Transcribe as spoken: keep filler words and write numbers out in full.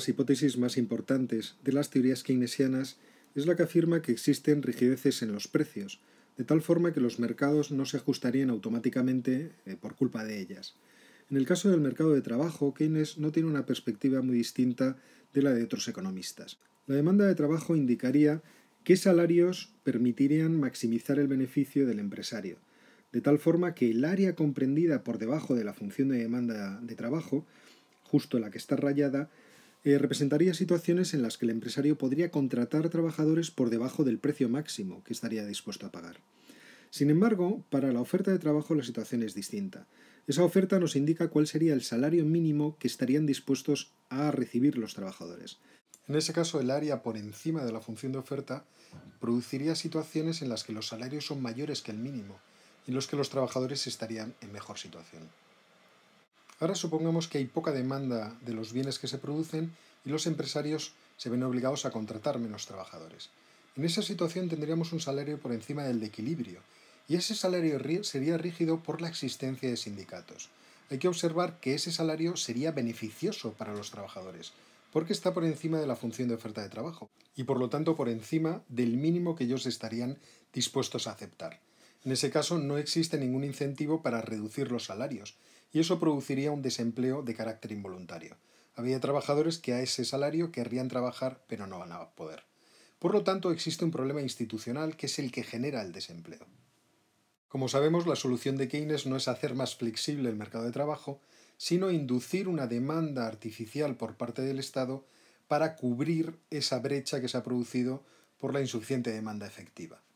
las hipótesis más importantes de las teorías keynesianas es la que afirma que existen rigideces en los precios, de tal forma que los mercados no se ajustarían automáticamente eh, por culpa de ellas. En el caso del mercado de trabajo, Keynes no tiene una perspectiva muy distinta de la de otros economistas. La demanda de trabajo indicaría qué salarios permitirían maximizar el beneficio del empresario, de tal forma que el área comprendida por debajo de la función de demanda de trabajo, justo la que está rayada, eh, representaría situaciones en las que el empresario podría contratar trabajadores por debajo del precio máximo que estaría dispuesto a pagar. Sin embargo, para la oferta de trabajo la situación es distinta. Esa oferta nos indica cuál sería el salario mínimo que estarían dispuestos a recibir los trabajadores. En ese caso, el área por encima de la función de oferta produciría situaciones en las que los salarios son mayores que el mínimo y en los que los trabajadores estarían en mejor situación. Ahora supongamos que hay poca demanda de los bienes que se producen y los empresarios se ven obligados a contratar menos trabajadores. En esa situación tendríamos un salario por encima del de equilibrio, y ese salario sería rígido por la existencia de sindicatos. Hay que observar que ese salario sería beneficioso para los trabajadores, porque está por encima de la función de oferta de trabajo, y por lo tanto por encima del mínimo que ellos estarían dispuestos a aceptar. En ese caso no existe ningún incentivo para reducir los salarios, y eso produciría un desempleo de carácter involuntario. Había trabajadores que a ese salario querrían trabajar, pero no van a poder. Por lo tanto, existe un problema institucional que es el que genera el desempleo. Como sabemos, la solución de Keynes no es hacer más flexible el mercado de trabajo, sino inducir una demanda artificial por parte del Estado para cubrir esa brecha que se ha producido por la insuficiente demanda efectiva.